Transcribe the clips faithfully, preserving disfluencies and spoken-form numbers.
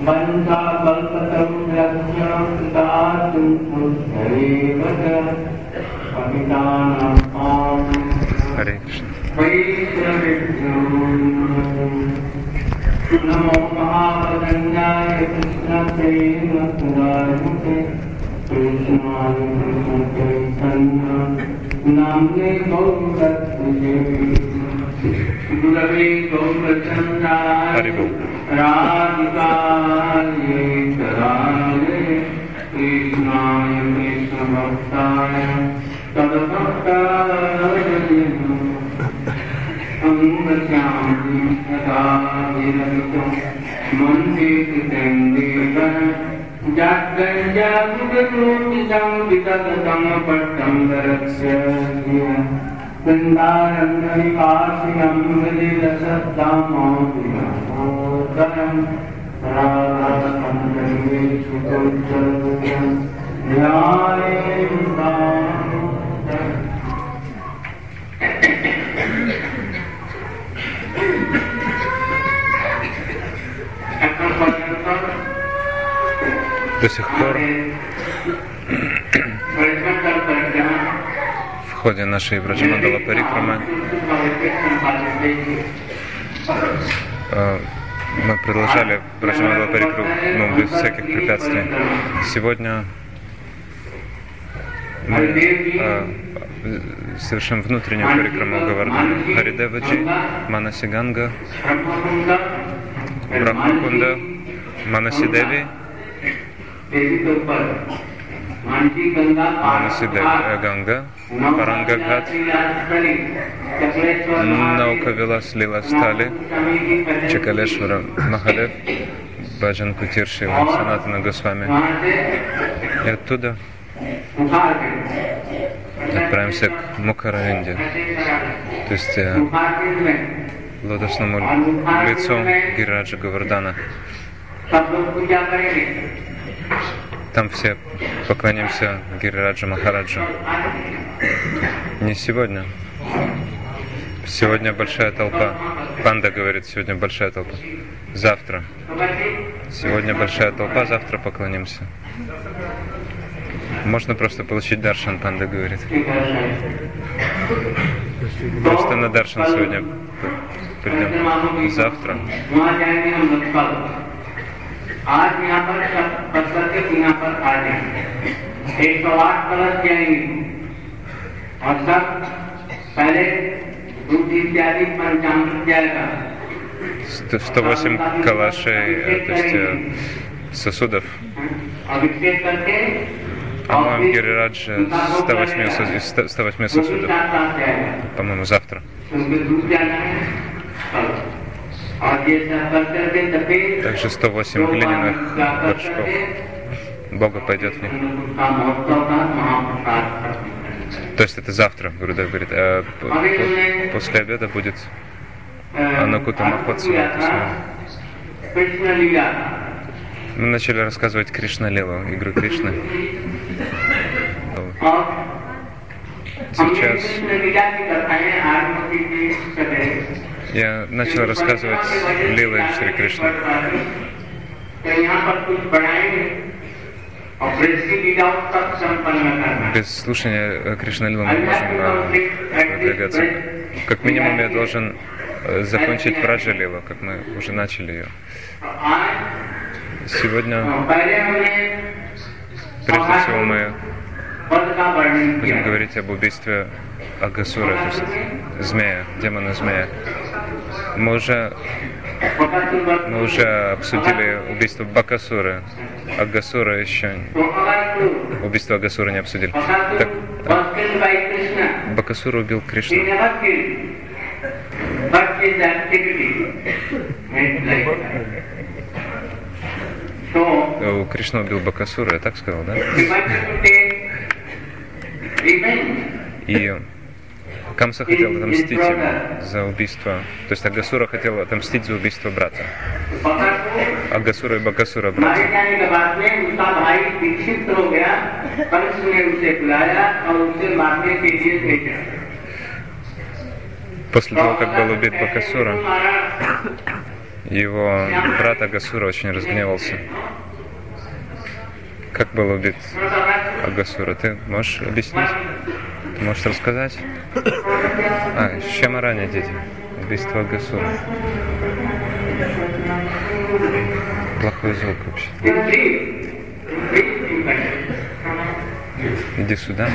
Харе Кришна. Namo Mahaprajnaya Krishna Prema Purayate Krishna Chaitanya Namne Gauratuje Gurave Gaurachandaya Radhikaye Tarale Krishnaya Krishna Bhaktaya Tadabhaktaya Amrashyami Adhaviramitam Mandikitandevan Jagganjagudrutisam Vidagatam Pattam Daraksya Vrindaram Naripasiyam Vidirasaddhamodhikaram Radhakam Dharmeshukottarvayam Nyayam До сих пор в ходе нашей Браджамандала Парикрамы мы продолжали Браджамандала Парикраму без всяких препятствий. Сегодня мы совершим внутреннюю парикраму Говардхана. Харидеваджи, Манаси Ганга, Брахмакунда, Манаси Деви, Манаси Ганга, Парангагат, Наукавилас Лила Стали, Чакалешвара Махалев, Баджан Кутир Шила, Санатана Госвами. И оттуда отправимся к Мукхаравинде, то есть э, лотосному лицу Гирираджа Говардхана. Там все поклонимся Гирираджа Махараджу. Не сегодня. Сегодня большая толпа. Панда говорит, сегодня большая толпа. Завтра. Сегодня большая толпа, завтра поклонимся. Можно просто получить даршан, Панда говорит. Просто на даршан сегодня придем. Завтра. сто восемь калашей, то есть сосудов. По-моему, Гирираджа сто восемь сосудов. По-моему, завтра. Также сто восемь глиняных горшков. Бога пойдет в них. То есть это завтра, Гурудев говорит. А после обеда будет Анукута Махотсава. Мы начали рассказывать Кришна-лилу, игру Кришны. Сейчас я начал рассказывать лилы Шри Кришны. Без слушания Кришна-лилы мы можем продвигаться. Как минимум я должен закончить Враджа-лилу, как мы уже начали ее. Сегодня, прежде всего, мы будем говорить об убийстве Агасура, то есть змея, демона змея. Мы уже, мы уже обсудили убийство Бакасуры. Агасура еще... Убийство Агасура не обсудили. Так, Бакасура убил Кришну. О, Кришна убил Бакасура, я так сказал, да? И Камса хотел отомстить ему за убийство, то есть Агасура хотел отомстить за убийство брата. Агасура и Бакасура братья. После того, как был убит Бакасура, его брат Агасура очень разгневался. Как был убит Агасура? Ты можешь объяснить? Ты можешь рассказать? А, с чем ранее, дети? Убийство Агасура. Плохой звук вообще. Иди сюда.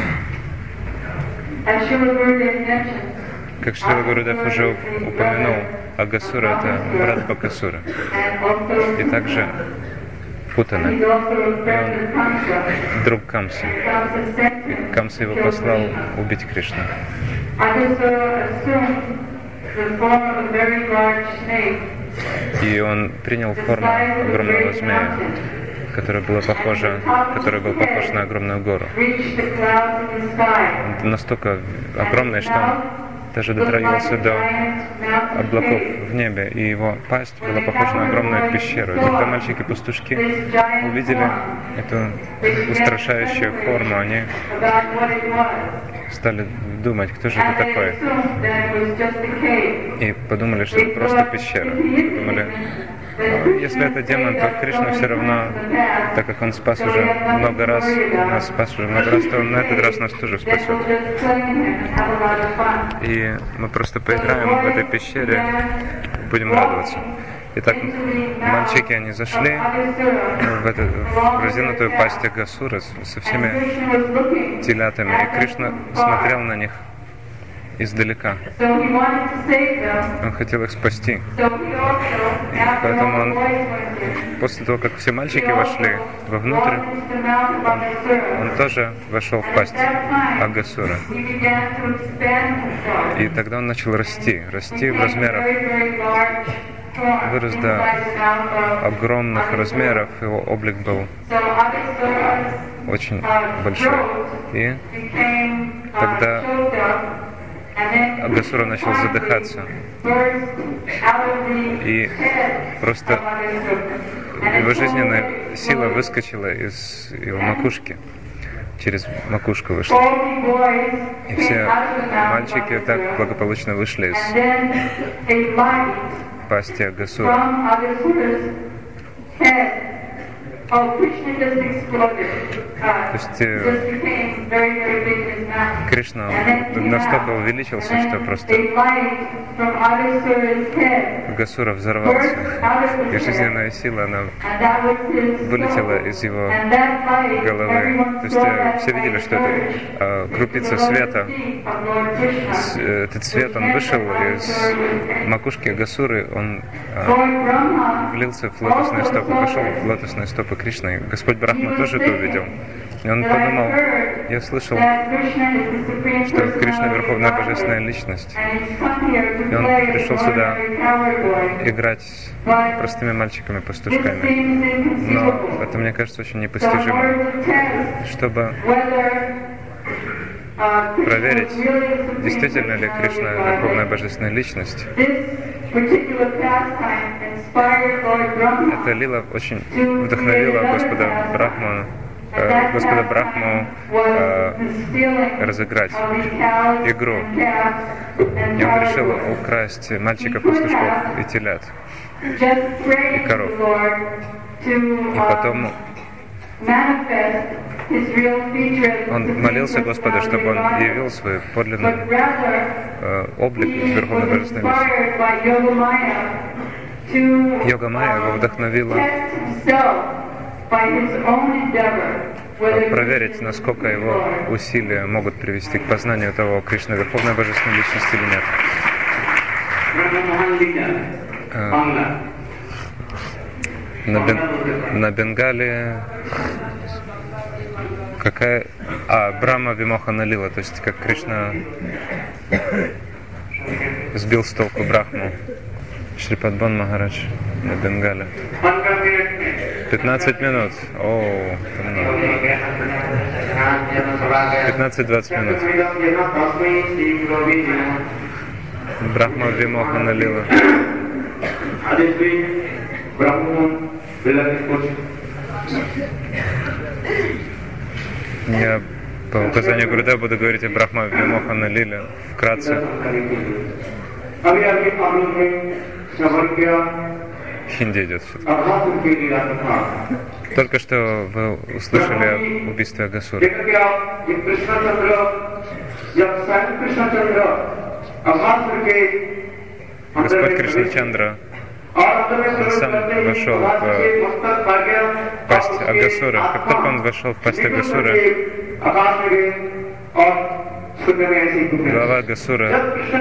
Как Шрила Гурудев уже упомянул, Агасура — это брат Бакасура. И также Путана. И он друг Камсы. И Камса его послал убить Кришну. И он принял форму огромного змея, который был похож, который был похож на огромную гору. Он настолько огромный, что он даже дотронулся до облаков в небе, и его пасть была похожа на огромную пещеру. И когда мальчики-пастушки увидели эту устрашающую форму, они стали думать, кто же это такой. И подумали, что это просто пещера. Подумали, если это демон, то Кришна все равно, так как он спас уже много раз, нас спас уже много раз, то он на этот раз нас тоже спасет. И мы просто поиграем в этой пещере, будем радоваться. Итак, мальчики, они зашли в, эту, в разинутую пасть Агасура со всеми телятами, и Кришна смотрел на них издалека. Он хотел их спасти. И поэтому он, после того, как все мальчики вошли вовнутрь, он, он тоже вошел в пасть Агасура. И тогда он начал расти, расти в размерах. Вырос до огромных размеров, его облик был очень большой. И тогда Агасура начал задыхаться. И просто его жизненная сила выскочила из его макушки. Через макушку вышла. И все мальчики так благополучно вышли из пасти Агасура. То есть Кришна настолько увеличился, что просто Агасура взорвался. И жизненная сила, она вылетела из его головы. То есть все видели, что это а, крупица света. С, этот свет, он вышел из макушки Агасуры, он а, влился в лотосные стопы, пошел в лотосные стопы Кришны. Господь Брахма тоже это увидел. И он подумал, я слышал, что Кришна — Верховная Божественная Личность. И он пришел сюда играть с простыми мальчиками-пастушками. Но это, мне кажется, очень непостижимо. Чтобы проверить, действительно ли Кришна — Верховная Божественная Личность, эта лила очень вдохновила Господа Брахму, э, Господа Брахму э, разыграть игру. И он решил украсть мальчиков, пастушков и телят, и коров. И потом он молился Господу, чтобы он явил свой подлинный э, облик Верховной Божественной Личности. Йога Майя его вдохновила проверить, насколько его усилия могут привести к познанию того, Кришна — Верховная Божественная Личность или нет. Э, на, Бен, на Бенгале какая... А, Брахма Вимохана Лила, то есть как Кришна сбил с толку Брахму. Шрипадбан Махарадж на Бенгале. пятнадцать минут. О, пятнадцать-двадцать минут. Брахма Вимохана Лила. Я по указанию Гурудева буду говорить о Брахма Вимохана Лиле вкратце. хинди идет все-таки. Только что вы услышали об убийстве Агасуры. Господь Кришначандра, он сам вошел в пасть Агасуры. Как только он вошел в пасть Агасуры, глава Агасуры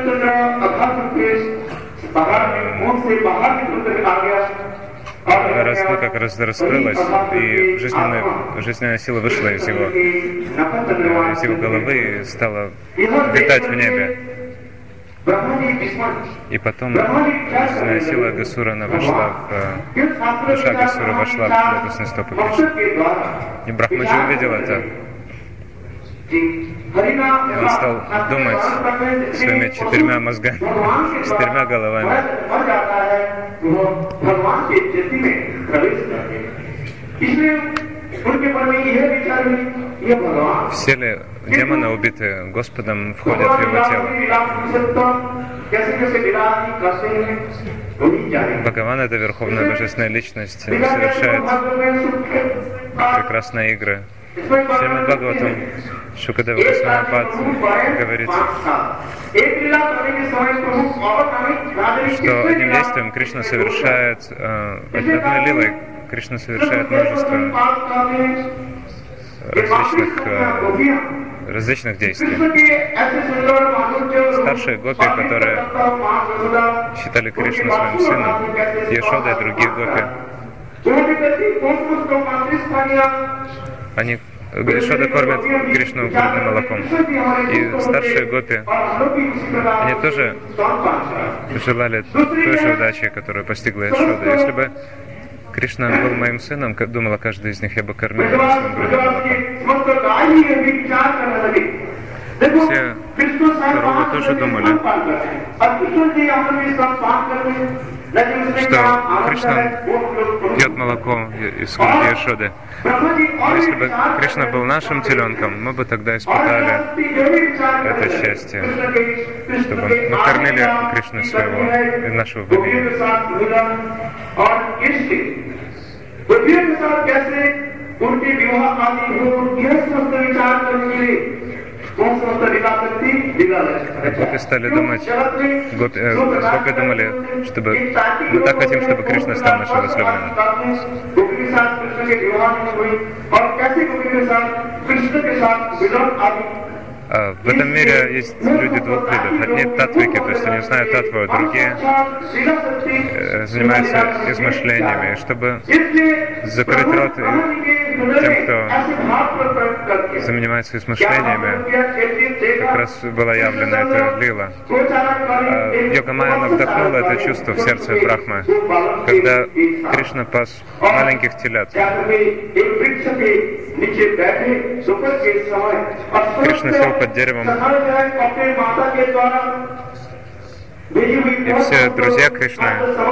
раз, ну, как раз раскрылась, и жизненная, жизненная сила вышла из его, из его головы и стала витать в небе. И потом жизненная сила Агасура, она вошла в... Душа Агасура вошла в лотосные стопы Кришны. И Брахмаджи увидел это. Он стал думать своими четырьмя мозгами, четырьмя головами. Все ли демоны, убитые Господом, входят в его тело? Бхагаван — это Верховная Божественная Личность, совершает прекрасные игры. В Шримад Бхагаватам Шукадева Госвами Пад говорит, что одним действием Кришна совершает, э, одной лилой Кришна совершает множество различных, э, различных действий. Старшие гопи, которые считали Кришну своим сыном, Яшода и другие гопи, они Яшода кормят Кришну грудным молоком. И старшие гопи, они тоже желали той же удачи, которую постигла Яшода. Если бы Кришна был моим сыном, как думала каждая из них, я бы кормила его своим грудным молоком. Все коровы тоже думали, что Кришна пьет молоко из груди Яшоды. Если бы Кришна был нашим теленком, мы бы тогда испытали это счастье, чтобы мы кормили Кришну своего и нашего богини. Гопи стали думать, гопи, э, гопи думали, чтобы мы так хотим, чтобы Кришна стал нашим возлюбленным. А в этом мире есть люди двух видов. Одни татвики, то есть они знают татву, а другие э, занимаются измышлениями. И чтобы закрыть рот тем, кто занимается измышлениями, как раз была явлена эта лила. А Йога-майя вдохнула это чувство в сердце Брахмы, когда Кришна пас маленьких телят. Кришна сел под деревом, и все друзья Кришны,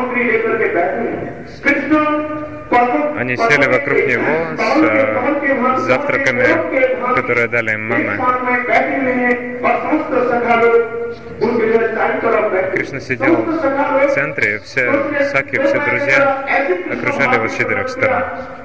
они сели вокруг него с завтраками, которые дали им мамы. Кришна сидел в центре, и все саки, все друзья окружали его с четырех сторон.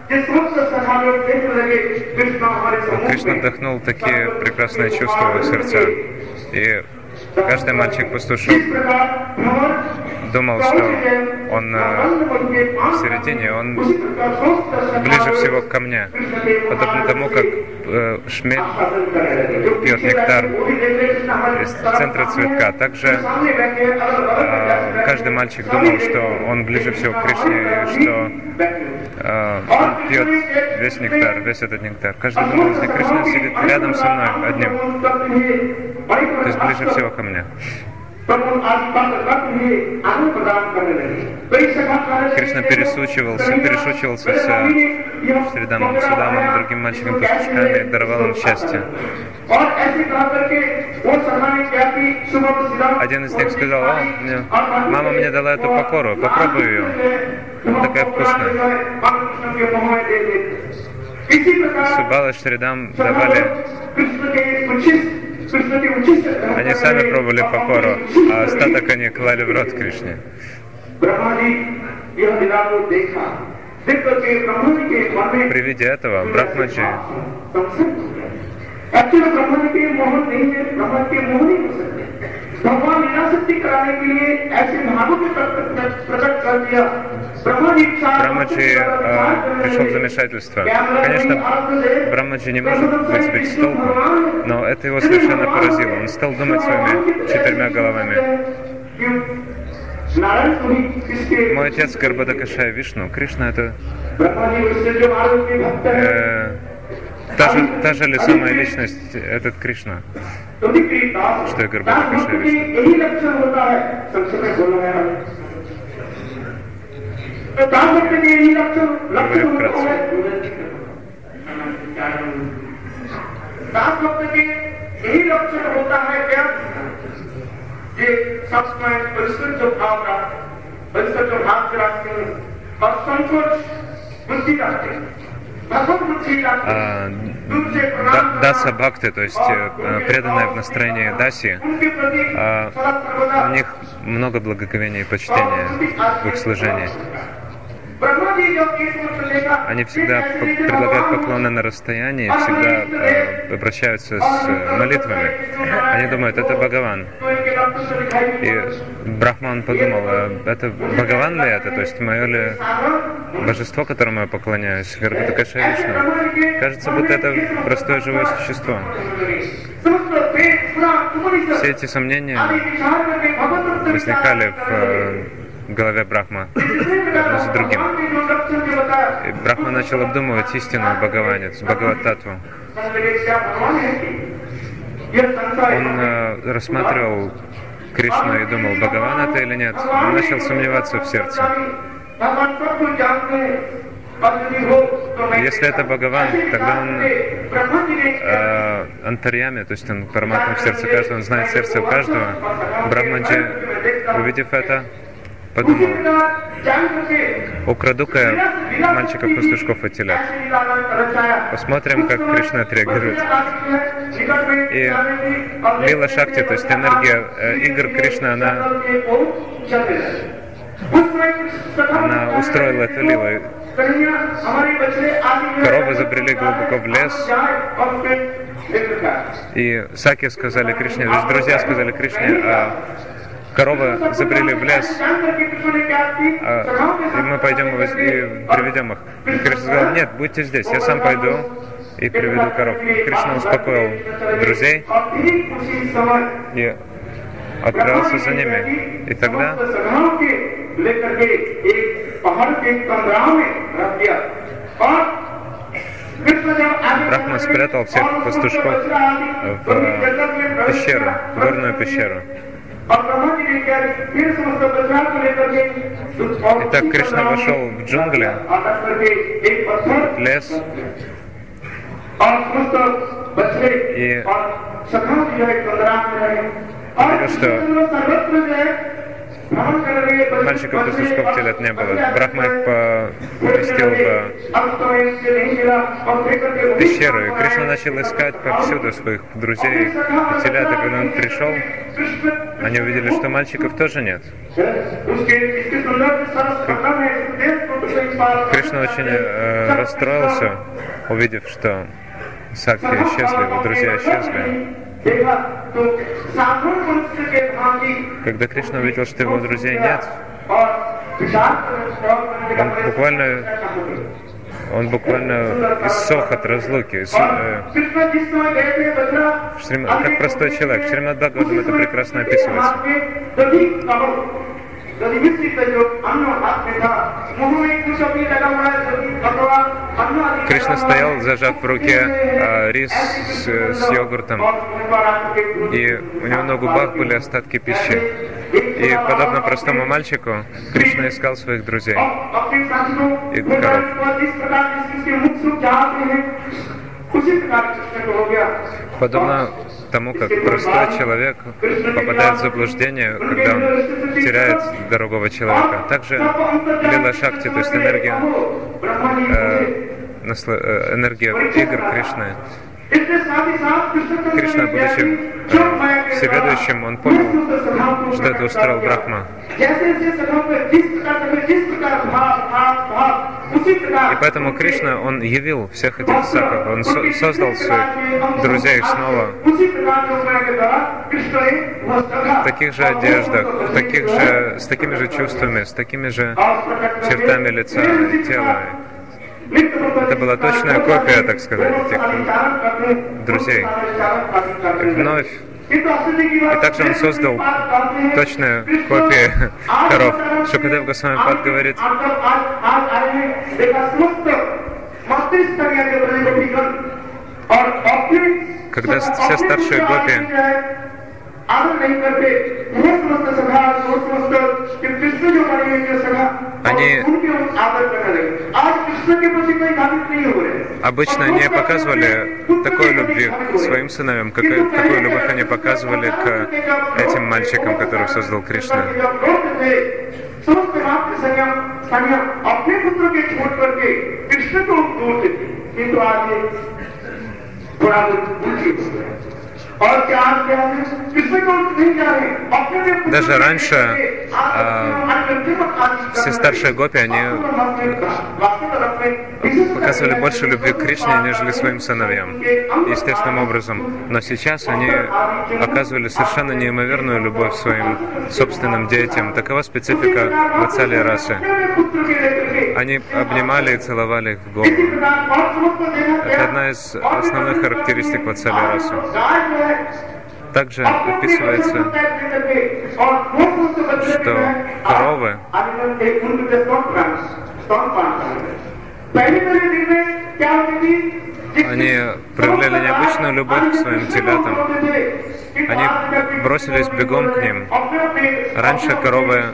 Кришна вдохнул такие прекрасные чувства в их сердца. И каждый мальчик-пастушок думал, что он э, в середине, он ближе всего ко мне, подобно тому, как э, шмель пьет нектар из центра цветка. Также э, каждый мальчик думал, что он ближе всего к Кришне, и что э, он пьет весь нектар, весь этот нектар. Каждый думал, что Кришна сидит рядом со мной одним, то есть ближе всего ко мне. Кришна пересучивался, перешучивался с Шридамом, Судамом, другим мальчиком-пастушками и даровал им счастье. Один из них сказал: о, мне, мама мне дала эту покору, попробуй ее, она такая вкусная. Субала и Шридам давали, они сами пробовали покору, а остаток они клали в рот Кришне. При виде этого Брахмаджи Брахмаджи э, пришел в замешательство. Конечно, Брахмаджи не может быть сбить с толку, но это его совершенно поразило. Он стал думать своими четырьмя головами. Мой отец Гарбадакашая Вишну, Кришна это э, та, же, та же ли самая личность, этот Кришна, что и Гарбадакашая Вишну. Говорю вкратце. А, да, даса бхакти, то есть преданные в настроении даси, а, у них много благоговения и почтения в их служении. Они всегда предлагают поклоны на расстоянии, всегда э, обращаются с молитвами. Они думают, это Бхагаван. И Брахман подумал, а это Бхагаван ли это? То есть мое ли божество, которому я поклоняюсь? Гарбадакашая Вишну. Кажется, будто это простое живое существо. Все эти сомнения возникали в э, в голове Брахма, одно за другим. И Брахма начал обдумывать истину о Бхагаване, Бхагават-татву. Он э, рассматривал Кришну и думал, Бхагаван это или нет. Он начал сомневаться в сердце. Если это Бхагаван, тогда он э, антарьями, то есть он параматма в сердце каждого, он знает сердце у каждого. Брахмаджи, увидев это, подумал, украду-ка я мальчиков-пастушков от телят. Посмотрим, как Кришна отреагирует. И Лила Шакти, то есть энергия э, игр Кришны, она, она устроила эту лилу. Коровы забрели глубоко в лес. И Саки сказали Кришне, то есть друзья сказали Кришне, а коровы забрели в лес, а, и мы пойдем и приведем их. И Кришна сказал, нет, будьте здесь, я сам пойду и приведу коров. Кришна успокоил друзей и отправился за ними. И тогда Брахма спрятал всех пастушков в пещеру, в горную пещеру. Итак, Кришна вошел в джунгли, в лес, и видел, что мальчиков-пастушков телят не было. Брахма их поместил в пещеру, и Кришна начал искать повсюду своих друзей и телят, и когда он пришел, они увидели, что мальчиков тоже нет. Кришна очень э, расстроился, увидев, что Сакти исчезли, его друзья исчезли. Когда Кришна увидел, что его друзей нет, он буквально, он буквально иссох от разлуки, иссох, э, как простой человек. В Шримад Бхагаватам это прекрасно описывается. Кришна стоял, зажав в руке э, рис с, с йогуртом, и у него на губах были остатки пищи. И, подобно простому мальчику, Кришна искал своих друзей и коров. Подобно тому, как простой человек попадает в заблуждение, когда он теряет дорогого человека. Также Лила Шакти, то есть энергия, э, насл... энергия игр Кришны, Кришна, будучи э, всеведущим, он понял, что это устроил Брахма. И поэтому Кришна, он явил всех этих саков, он со- создал своих друзей снова в таких же одеждах, в таких же, с такими же чувствами, с такими же чертами лица и тела. Это была точная копия, так сказать, этих друзей. И вновь. И также он создал точные копии коров. Шукадев Госвами Пад говорит, когда все старшие гопи они обычно не показывали такой любви к своим сыновьям, как, какую любовь они показывали к этим мальчикам, которых создал Кришна. Даже раньше э, все старшие гопи, они показывали больше любви к Кришне, нежели своим сыновьям, естественным образом. Но сейчас они оказывали совершенно неимоверную любовь своим собственным детям. Такова специфика Ватсалия расы. Они обнимали и целовали их в голову. Это одна из основных характеристик Ватсалия расы. Также описывается, что коровы, они проявляли необычную любовь к своим телятам. Они бросились бегом к ним. Раньше коровы,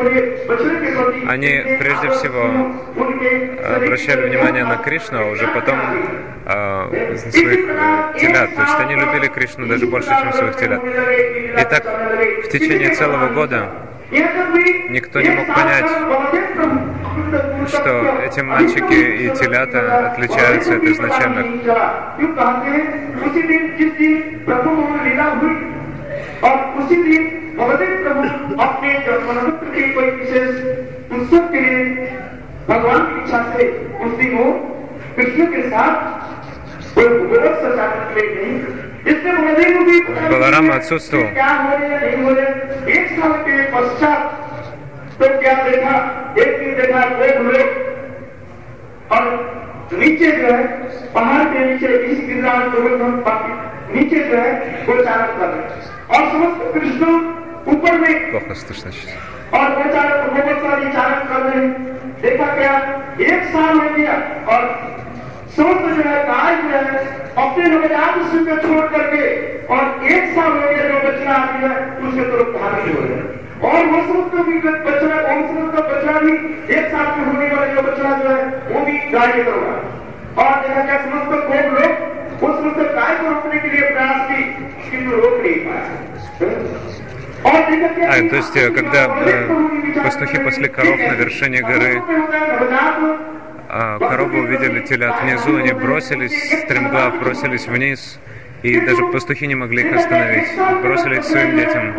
они прежде всего обращали внимание на Кришну, а уже потом э, своих телят. То есть они любили Кришну даже больше, чем своих телят. И так в течение целого года никто не мог понять, что эти мальчики и телята отличаются от изначальных. Баларама отсутствовал. नीचे जो है पहाड़ के नीचे इस गिरिराज गोवर्धन नीचे जो है वो चारण कर रहे और समस्त कृष्ण ऊपर में और वो चारण गोवर्धन चारण कर रहे हैं। देखा क्या एक साल हो गया और समस्त जो है गाय जो है अपने नवजात शिशु को छोड़ करके और एक साल हो गया जो बच्चा आती है उसके तरफ धारण हो रहे हैं और वो समस्त भी बच्चा और समस्त का बच्चा भी एक साल में होने वाले जो बच्चा जो है वो भी गाय की तरफ और देखा क्या समस्त कोई लोग वो समस्त गाय को रोकने के लिए प्रयास की किंतु रोक नहीं पाया। А, то есть, когда э, пастухи пасли коров на вершине горы, а коровы увидели телят внизу, они бросились, стремглав бросились вниз, и даже пастухи не могли их остановить, бросили их своим детям.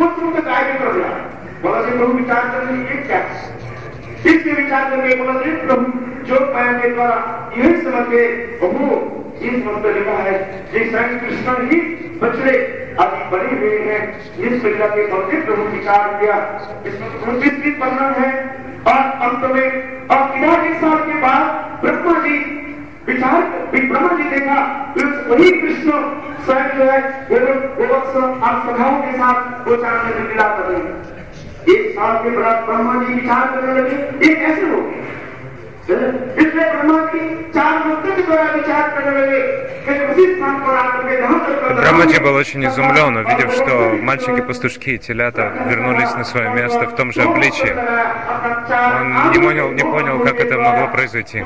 इसके विचार करके बोला प्रभु जो पाया के द्वारा यही समझ के प्रभु इस मंत्र लिखा है जिस श्री कृष्ण ही बछड़े आदि बने हुए हैं इस प्रकार के मंत्र प्रभु विचार किया इसमें उनतीस की वर्णन है और अंत में और इधर एक साल के बाद ब्रह्मा जी विचार ब्रह्मा जी देखा वही कृष्ण स्वयं जो है गोवत्स और सखाओं के साथ गोचारण में लीला कर रहे हैं। एक साल के बाद ब्रह्मा जी विचार करने लगे ये कैसे हो गया इसलिए ब्रह्मा जी चार मुक्तों के द्वारा विचार करने लगे कि उसी स्थान पर आकर के जहाँ तक Брахмаджи был очень изумлен, увидев, что мальчики-пастушки и телята вернулись на свое место в том же обличии. Он не понял, не понял, как это могло произойти.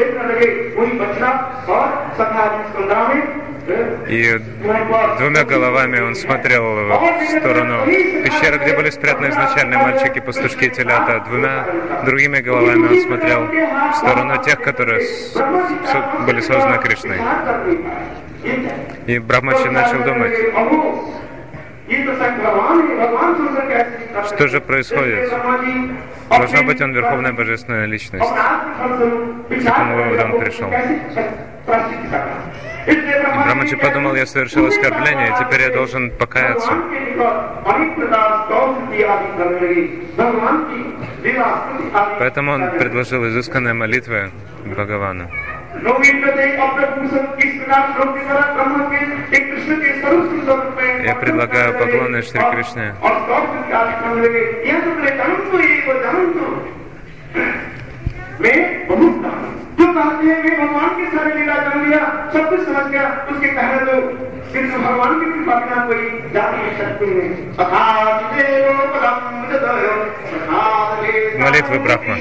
И двумя головами он смотрел в сторону пещеры, где были спрятаны изначально мальчики-пастушки и телята. Двумя другими головами он смотрел в сторону тех, которые были созданы Кришной. И Брахмачи начал думать, что же происходит? Должно быть, он Верховная Божественная Личность. К какому выводу он пришел? И Брахмачи подумал, я совершил оскорбление, и теперь я должен покаяться. Поэтому он предложил изысканные молитвы Бхагавану. Я предлагаю поклоны Шри Кришне. जो कहते हैं मैं भगवान की सारी लीला जान लिया, सब कुछ समझ गया, उसके कहने दो, फिर तो भगवान की कृपा बिना कोई जा नहीं सकते हैं। Молитвы Брахма.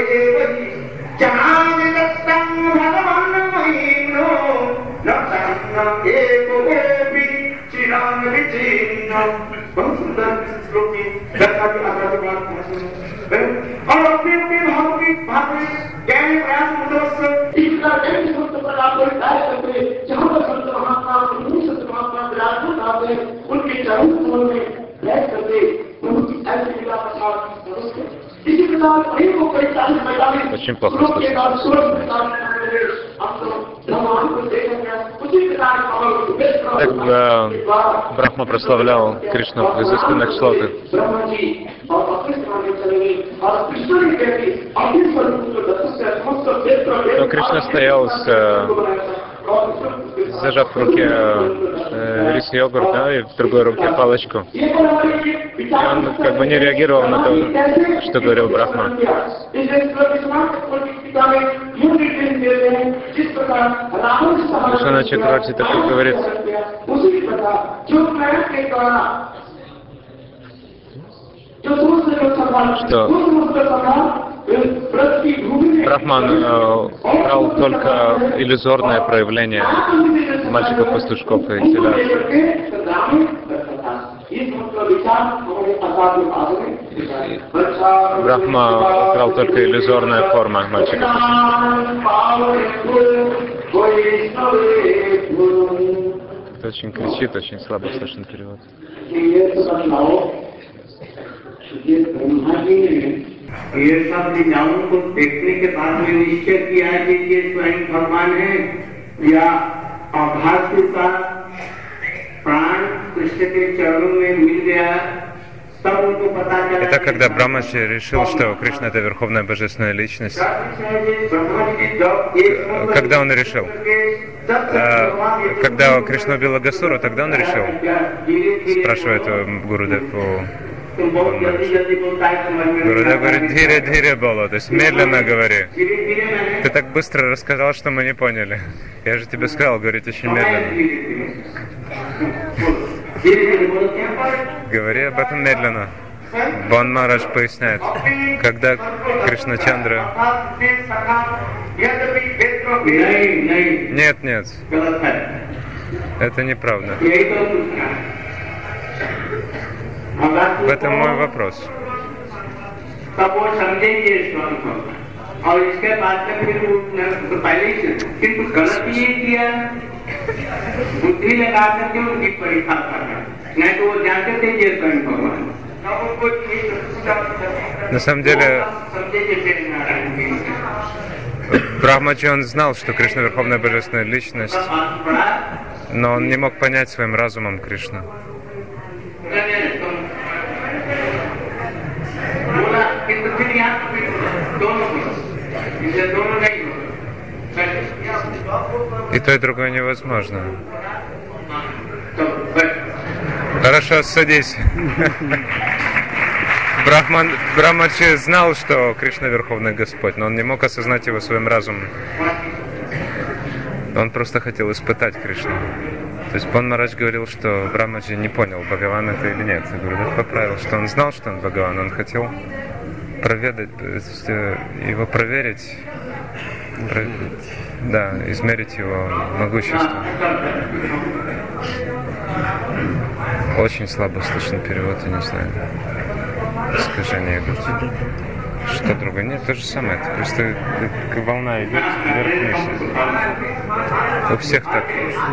बहुत सुंदर श्लोक की दर्शा की आजादी बात और अपने अपने भाव की भाव में ज्ञान प्रयास मुद्रस इसका एक शब्द पर आप कोई कार्य करते जहां पर संत महात्मा संत महात्मा विराजमान आते उनके चरण कमल में बैठ करके उनकी ऐसी लीला प्रसाद इसी प्रकार कहीं को कोई चालीस पैंतालीस Очень плохо слышно. Так Брахма прославлял Кришну в изысканных шлоках. Но Кришна стоял с, зажав в руке э, рис йогурт, да, и в другой руке палочку. И он как бы не реагировал на то, что говорил Брахма. Кришна Чакраварти такой говорит, что Брахман э, брал только иллюзорное проявление мальчиков-пастушков и телят. Брахма брал только иллюзорная форма мальчиков-пастушков. Кто очень кричит, очень слабо слышен перевод. ये सब लीलाओं को देखने के बाद में निश्चय किया कि ये स्वयं भगवान है या आभास के साथ प्राण कृष्ण के चरणों में मिल गया, तब उनको पता चला। Это когда Брахмачи решил, что Кришна — это Верховная Божественная Личность. Когда он решил? Когда Кришна убил Агасуру, тогда он решил? Спрашивает Гурудев у Гурудев говорит, «Dhiре-dhiре боло», то есть медленно говори. Ты так быстро рассказал, что мы не поняли. Я же тебе сказал, говорить очень медленно. Говори об этом медленно. Бан Махарадж поясняет, когда Кришна Чандра... Нет, нет. Это неправда. В этом мой вопрос. और इसके बाद में फिर वो पहले फिर कुछ गलत ही किया, बुद्धि लगा करके उनकी परीक्षा करना, नहीं तो वो जानते थे ये स्वयं भगवान। На самом деле, Брахмачи, он знал, что Кришна — Верховная Божественная Личность, но он не мог понять своим разумом Кришну. И то, и другое невозможно. Хорошо, садись. Брахман, Брахмачи знал, что Кришна — Верховный Господь, но он не мог осознать его своим разумом. Он просто хотел испытать Кришну. То есть Бан Махарадж говорил, что Брахмачи не понял, Бхагаван это или нет. Гурудев поправил, что он знал, что он Бхагаван, он хотел проведать, его проверить, да, измерить его могущество. Очень слабо слышно перевод, я не знаю. Искажение идут. что другое. Нет, то же самое. Это просто как волна идет вверх-вниз. У всех так.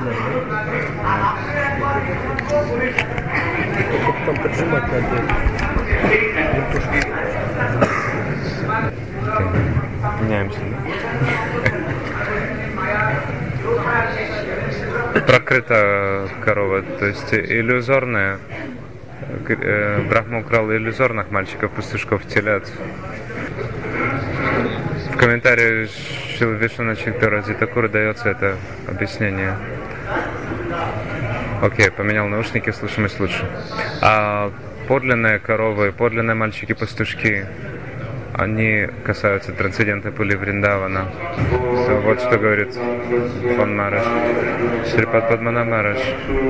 Там поджимать надо. Меняемся. Прокрыта корова, то есть иллюзорная. Брахма украл иллюзорных мальчиков, пастушков, телят. В комментарии Шрила Вишванатха Чактура Дитакура дается это объяснение. Окей, поменял наушники, слышимость лучше. А подлинные коровы, подлинные мальчики-пастушки, они касаются трансцендентной пули Вриндавана. So, вот что говорит Пан Махарадж. Шрипад Падмана Махарадж.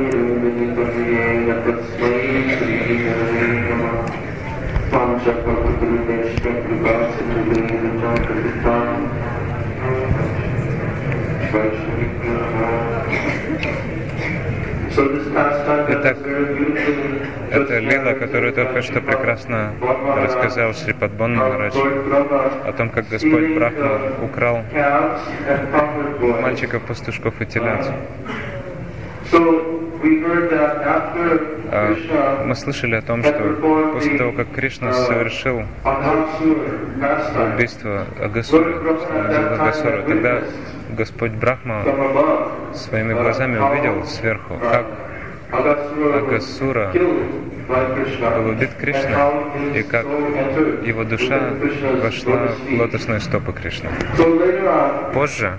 Итак, это лила, которую только что прекрасно рассказал Шрипад Бан Махарадж о том, как Господь Брахма украл мальчиков, пастушков и телят. Мы слышали о том, что после того, как Кришна совершил убийство Агасуры, Агасуры, тогда Господь Брахма своими глазами увидел сверху, как Агасура был убит Кришной, и как его душа вошла в лотосные стопы Кришны. Позже,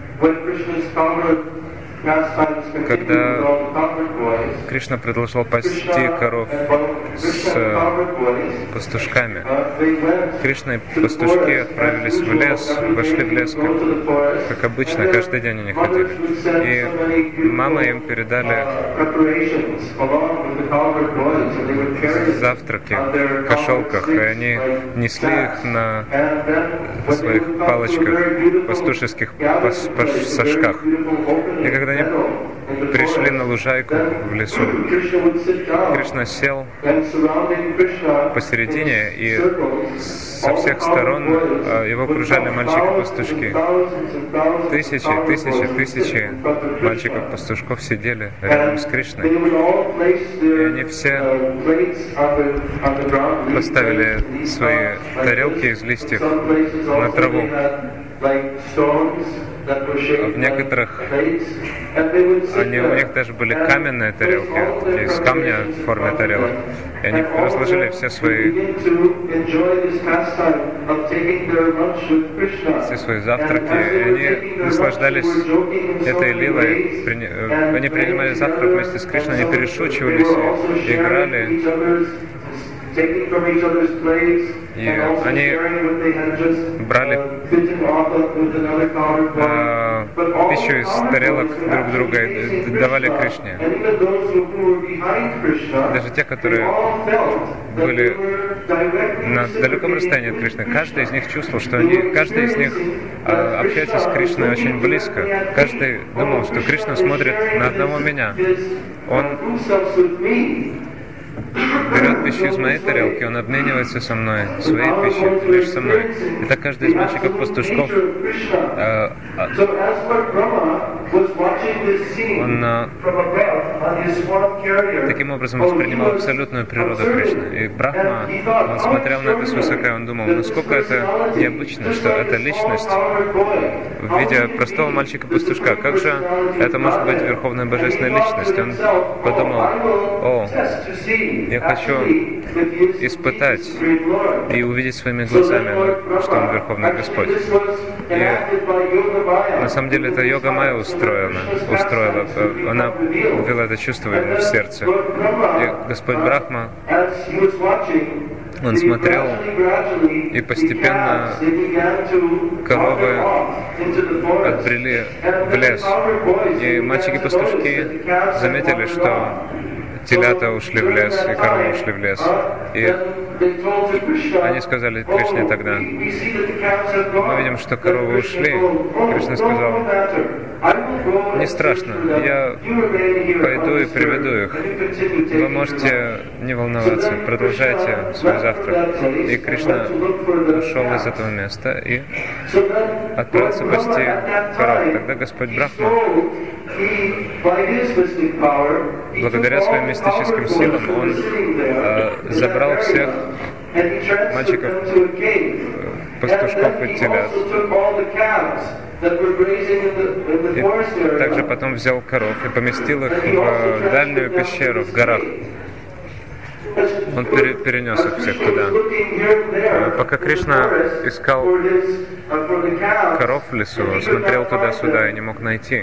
когда Кришна продолжал пасти коров с пастушками, Кришна и пастушки отправились в лес, вошли в лес, как, как обычно, каждый день они ходили. И мамы им передали завтраки в кошелках, и они несли их на своих палочках, пастушеских пасашках. И когда они пришли на лужайку в лесу, Кришна сел посередине, и со всех сторон его окружали мальчики-пастушки. Тысячи, тысячи, тысячи мальчиков-пастушков сидели рядом с Кришной. И они все поставили свои тарелки из листьев на траву. В некоторых они, у них даже были каменные тарелки, такие из камня в форме тарелок. И они разложили все свои все свои завтраки, и они наслаждались этой лилой. Они принимали завтрак вместе с Кришной, они перешучивались и играли. И они брали э, пищу из тарелок друг друга и давали Кришне. Даже те, которые были на далеком расстоянии от Кришны, каждый из них чувствовал, что они, каждый из них э, общается с Кришной очень близко. Каждый думал, что Кришна смотрит на одного меня. Он берет пищу из моей тарелки, он обменивается со мной своей пищей, лишь со мной. И так каждый из мальчиков-пастушков э, он э, таким образом воспринимал абсолютную природу Кришны. И Брахма, он смотрел на это свысока, и он думал, насколько это необычно, что эта личность в виде простого мальчика-пастушка, как же это может быть верховная божественная личность? Он подумал, о, я хочу испытать и увидеть своими глазами, что Он Верховный Господь. И на самом деле это йога Майя устроена, устроила, она ввела это чувство ему в сердце. И Господь Брахма, он смотрел, и постепенно коровы отбрели в лес. И мальчики-пастушки заметили, что телята ушли в лес, и коровы ушли в лес. И Они сказали Кришне тогда: мы видим, что коровы ушли. Кришна сказал: не страшно, я пойду и приведу их. Вы можете не волноваться, продолжайте свой завтрак. И Кришна ушел из этого места и отправился пасти коров. Тогда Господь Брахма, благодаря своим мистическим силам, он э, забрал всех мальчиков, пастушков и телят. И также потом взял коров и поместил их в дальнюю пещеру в горах. Он пере, перенес их всех туда. Пока Кришна искал коров в лесу, смотрел туда-сюда и не мог найти.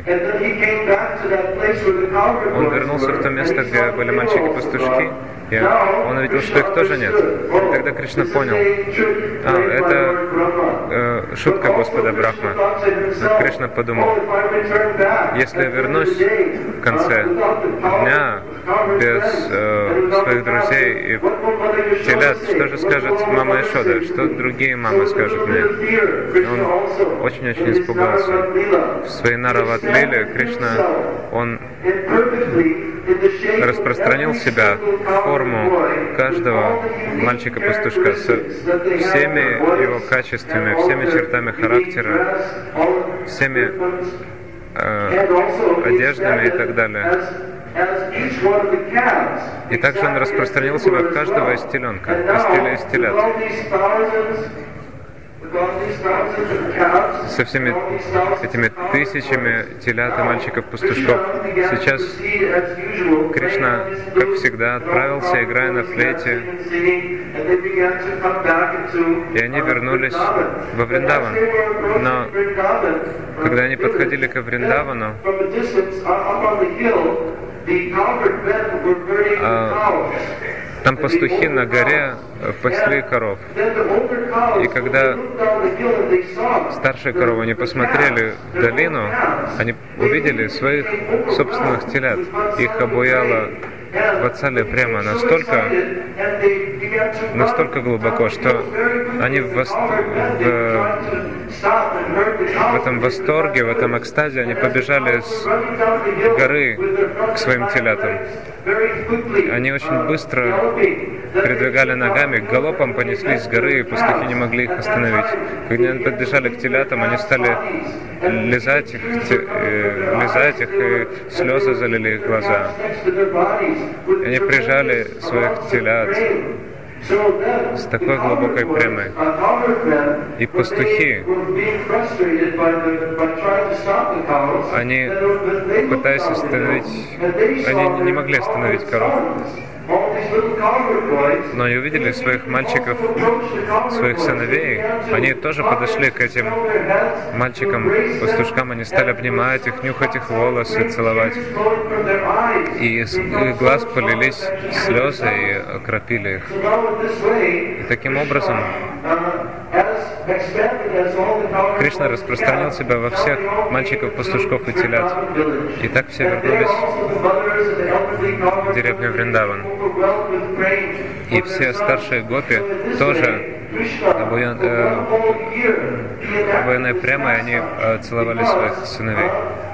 Он вернулся в то место, где были мальчики-пастушки, и он увидел, что их тоже нет. И тогда Кришна понял: а, это э, шутка Господа Брахма. Но Кришна подумал: если я вернусь в конце дня без э, своих друзей и телят, что же скажет мама Ишода? Что другие мамы скажут мне? Он очень-очень испугался. В своей Нарават-лиле Кришна, он распространил себя в форму каждого мальчика-пастушка со всеми его качествами, всеми чертами характера, всеми э, одеждами и так далее. И также он распространил себя в каждого из теленка, из телят. Со всеми этими тысячами телят и мальчиков-пастушков. Сейчас Кришна, как всегда, отправился, играя на флейте, и они вернулись во Вриндаван. Но когда они подходили к Вриндавану, а, там пастухи на горе пасли коров. И когда старшие коровы не посмотрели в долину, они увидели своих собственных телят. Их обуяла Ватсалия прямо настолько, настолько глубоко, что они в, вос... в... в этом восторге, в этом экстазе, они побежали с горы к своим телятам. Они очень быстро передвигали ногами, галопом понеслись с горы, и пастухи не могли их остановить. Когда они подбежали к телятам, они стали лизать их, те, э, лизать их, и слезы залили их глаза. Они прижали своих телят с такой глубокой премой. И пастухи, они, пытаясь остановить, они не могли остановить коров, но они увидели своих мальчиков, своих сыновей, они тоже подошли к этим мальчикам, пастушкам, они стали обнимать их, нюхать их волосы, целовать. И из их глаз полились слезы и окропили их. И таким образом Кришна распространил себя во всех мальчиков, пастушков и телят. И так все вернулись в деревню Вриндаван. И все старшие гопи тоже обуян, э, обуянные прямо, и они э, целовали своих сыновей.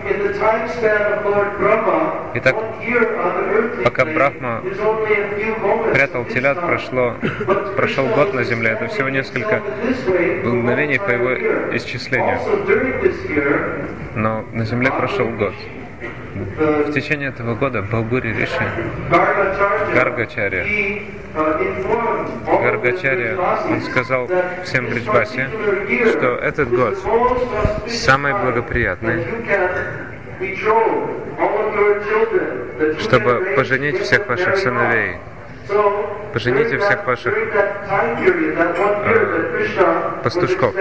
Итак, пока Брахма прятал телят, прошло, прошел год на земле. Это всего несколько мгновений по его исчислению. Но на земле прошел год. В течение этого года Балбури Риши, Гаргачарья, Гаргачарья, он сказал всем Бриджбасе, что этот год самый благоприятный, чтобы поженить всех ваших сыновей. Пожените всех ваших э, пастушков.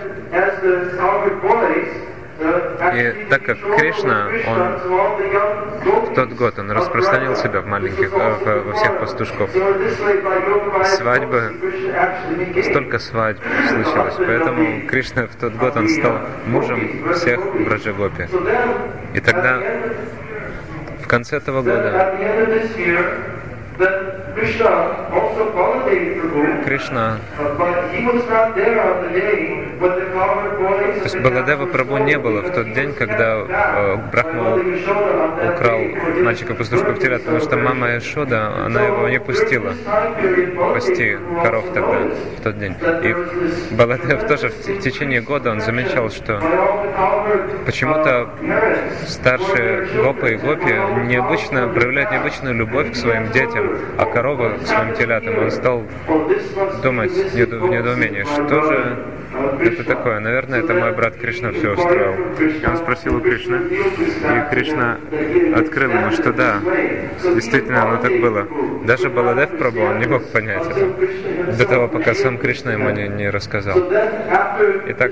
И так как Кришна, он в тот год он распространил себя в маленьких, в, во всех пастушков. Свадьбы, столько свадьб случилось, поэтому Кришна в тот год он стал мужем всех Браджагопи. И тогда, в конце этого года, Кришна, то есть Баладева Прабху не было в тот день, когда э, Брахма украл мальчика-пастушка в телят, потому что мама Яшода, она его не пустила пасти коров тогда, в тот день. И Баладев тоже в, в течение года он замечал, что почему-то старшие гопы и гопи необычно проявляют необычную любовь к своим детям, а коровы к своим телятам. Он стал думать в недоумении, что же это такое? Наверное, это мой брат Кришна все устроил. И он спросил у Кришны, и Кришна открыл ему, что да, действительно оно так было. Даже Баладев Прабху, он не мог понять это, до того, пока сам Кришна ему не, не рассказал. Итак,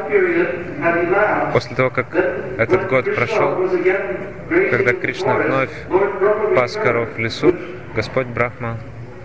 после того, как этот год прошел, когда Кришна вновь пас коров в лесу, Господь Брахма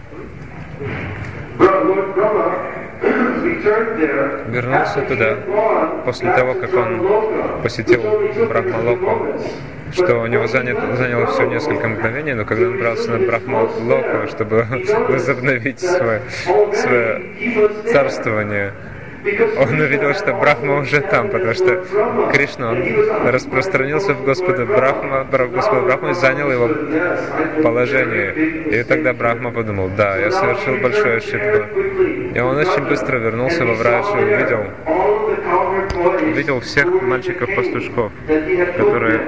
вернулся туда, после того, как он посетил Брахма-локу, что у него занято, заняло все несколько мгновений, но когда он брался на Брахма-локу, чтобы возобновить свое, свое царствование, он увидел, что Брахма уже там, потому что Кришна, он распространился в Господа Брахма, Господа Брахма и занял его положение. И тогда Брахма подумал, да, я совершил большую ошибку. И он очень быстро вернулся во Враджу и увидел, увидел всех мальчиков-пастушков, которые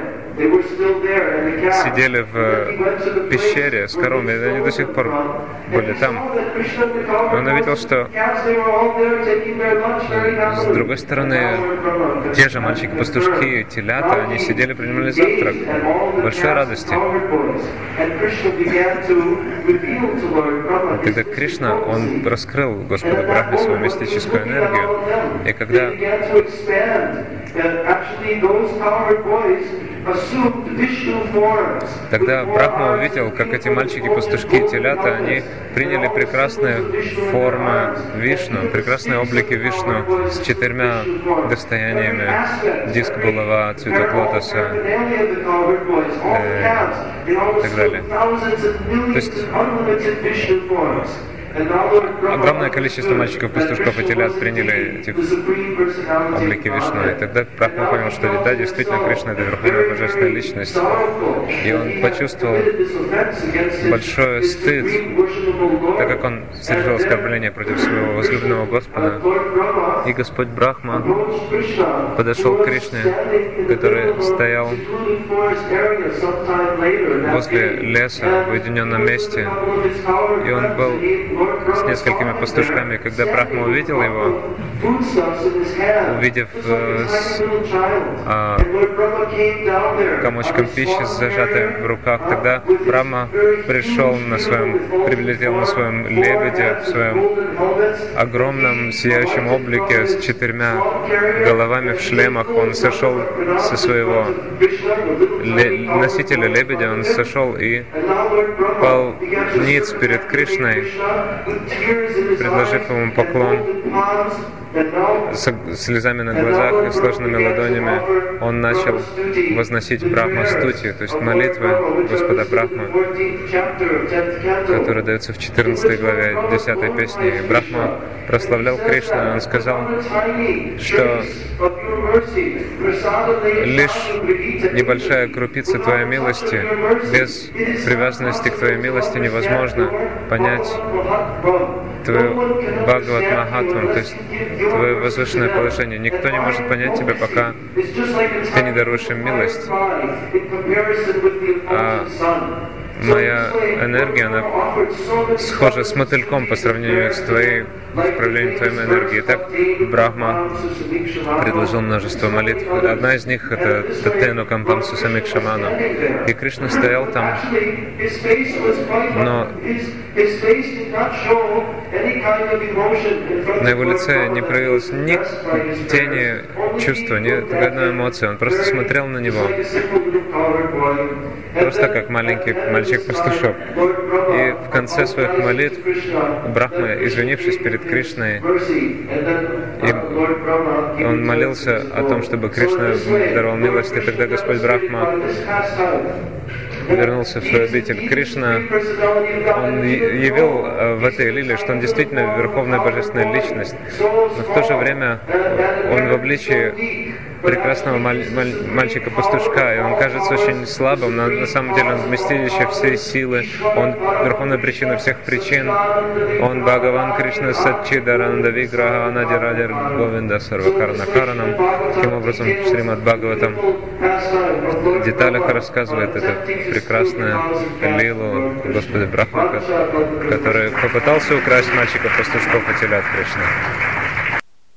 сидели в пещере с коровами, и они до сих пор были там. И он увидел, что с другой стороны, те же мальчики-пастушки, телята, они сидели, принимали завтрак в большой радости. И тогда Кришна, он раскрыл Господу Брахме свою мистическую энергию, и когда Тогда Брахма увидел, как эти мальчики-пастушки и телята, они приняли прекрасные формы Вишну, прекрасные облики Вишну с четырьмя достояниями: диск булава, цветок лотоса э, и так далее. То есть огромное количество мальчиков-пастушков и телят приняли эти облики Вишну. И тогда Брахма понял, что да, действительно, Кришна — это верховная божественная личность. И он почувствовал большой стыд, так как он совершил оскорбление против своего возлюбленного Господа. И Господь Брахма подошел к Кришне, который стоял возле леса в уединенном месте. И он был с несколькими пастушками. Когда Брахма увидел его, увидев э, с э, комочком пищи зажатой в руках, тогда Брахма пришел на своем, прилетел на своем лебеде, в своем огромном сияющем облике с четырьмя головами в шлемах. Он сошел со своего ле- носителя лебедя, он сошел и пал ниц перед Кришной, предложив ему поклон. С слезами на глазах и сложными ладонями он начал возносить Брахма стути, то есть молитвы Господа Брахмы, которые даются в четырнадцатой главе десятой песни. И Брахма прославлял Кришну, и он сказал, что лишь небольшая крупица Твоей милости, без привязанности к Твоей милости невозможно понять Твою Бхагават Махатвам, то есть Твое возвышенное положение. Никто не может понять Тебя, пока Ты не даруешь им милость. А моя энергия, она схожа с мотыльком по сравнению с Твоей, в проявлении Твоей энергии. Так Брахма предложил множество молитв. Одна из них — это Татену Кампам Сусамикшаману. И Кришна стоял там, но на его лице не проявилось ни тени чувства, ни одной эмоции. Он просто смотрел на него, просто как маленький мальчик-пастушок. И в конце своих молитв Брахма, извинившись перед Кришной, и он молился о том, чтобы Кришна даровал милость, и тогда Господь Брахма вернулся в свою обитель. Кришна, он явил в этой лиле, что он действительно верховная божественная личность, но в то же время он в обличии прекрасного маль- маль- мальчика-пастушка, и он кажется очень слабым, но на самом деле он вместилище всей силы, он верховная причина всех причин, он Бхагаван Кришна Саччидананда Виграха Анадирадир Говинда Сарвакарна Каранам. Таким образом, Шримад Бхагаватам в деталях рассказывает эту прекрасную лилу Господа Брахма, который попытался украсть мальчика-пастушков от теля от Кришны.